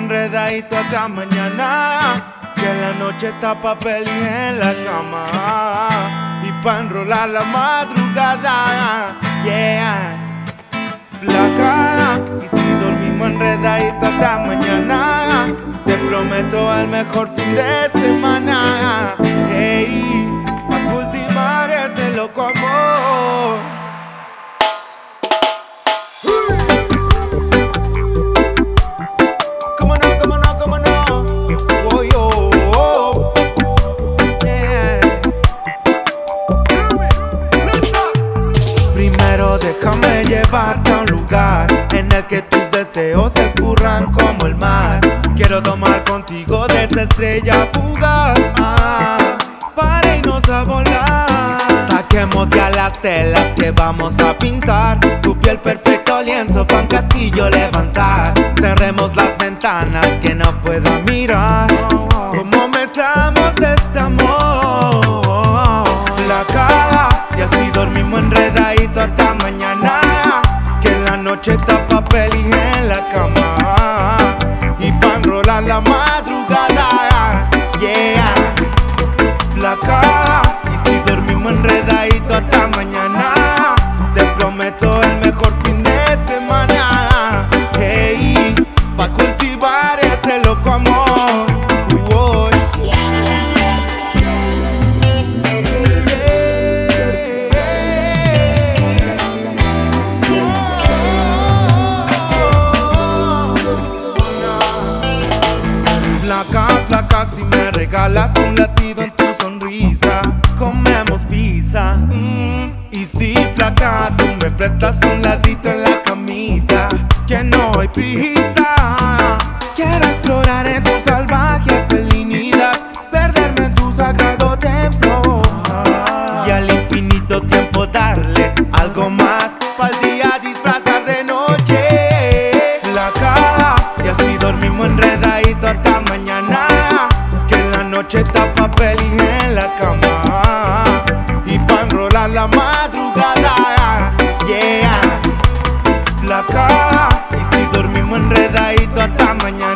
enredadito hasta mañana, que la noche está pa' peli en la cama y pa' enrolar la madrugada. Yeah, flaca, y si dormimos enredadito hasta mañana, te prometo el mejor fin de semana. Hey, pa' cultivar ese loco amor. Déjame llevarte a un lugar en el que tus deseos se escurran como el mar. Quiero tomar contigo de esa estrella fugaz, para irnos a volar. Saquemos ya las telas que vamos a pintar, tu piel perfecto lienzo pa' un castillo levantar. Cerremos las ventanas que no pueda mirar cómo mezclamos este amor. La caja y así dormimos enredadito hasta mañana, que la noche está pa' peli en la cama y pa' enrolar la madrugada. Yeah, flaca, y si dormimos enredadito hasta mañana, te prometo el mejor fin de semana. Hey, pa' cultivar este loco amor. Flaca, si me regalas un latido en tu sonrisa, comemos pizza. Y si flaca, tú me prestas un ladito en la camita, que no hay prisa. Quiero explorar en tu salvaje felinidad, perderme en tu sagrado templo, y al infinito tiempo darle algo más pa'l día disfrazar de noche. Flaca, y así dormimos enredadito hasta mañana, que la noche está pa' peli en la cama y pa' enrolar la madrugada. Yeah, flaca, y si dormimos enredadito hasta mañana,